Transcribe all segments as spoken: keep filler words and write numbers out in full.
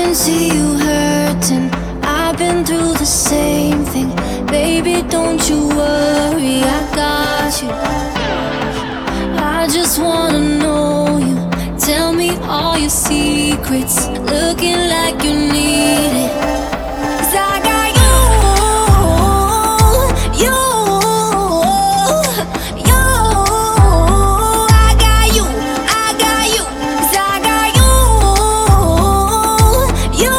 see you hurting. I've been through the same thing. Baby, don't you worry, I got you. I just wanna know you. Tell me all your secrets. Looking like you need it. 'Cause I got you, you, you. I got you, I got you. 'Cause I got you, you,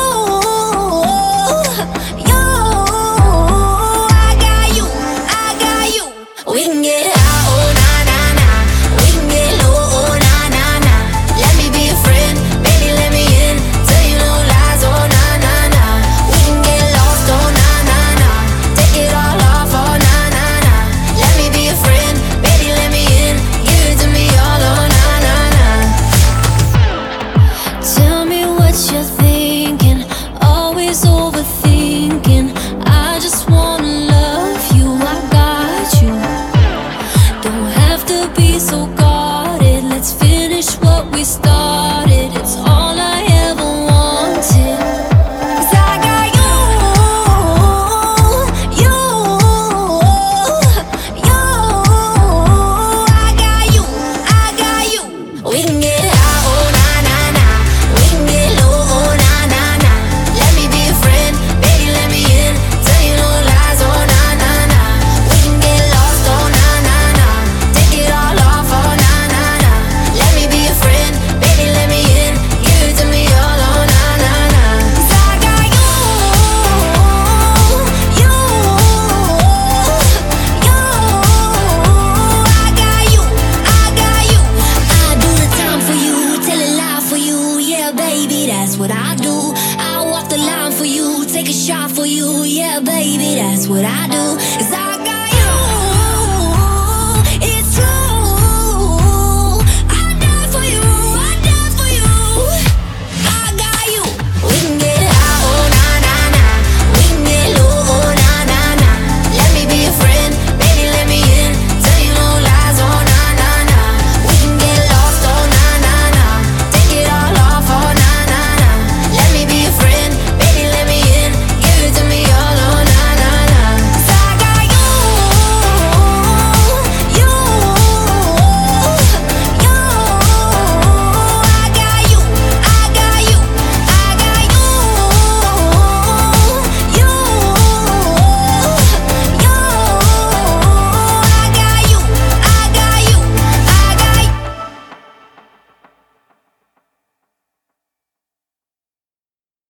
you. I got you, I got you. We can get high, oh na na na. We can get low, oh na na na. Let me be a friend, baby, let me in. Tell you no lies, oh na na na. We can get lost, oh na na na. Take it all off, oh na na na. Let me be a friend, baby, let me in. Give it to me all, oh na na na. Tell me what you're thinking, always overthinking. I just wanna love you, I got you. Don't have to be so guarded. Let's finish what we started. It's all I ever wanted. 'Cause I got you, you, you. I got you, I got you. We can get high, oh na na na. We can get low, oh na na na. Let me be a friend, baby, let me in. Tell you no lies, oh na na na. We can get lost, oh na na na. Take it all off, oh na na na. Let me be a friend, baby, let me in. Give it to me all, oh na na na. 'Cause I got you, you, you. I got you, I got you. I do the time for you, tell a lie for you. Yeah, baby, that's what I do. I walk the line for you, take a shot for you. Yeah, baby, that's what I do. 'Cause I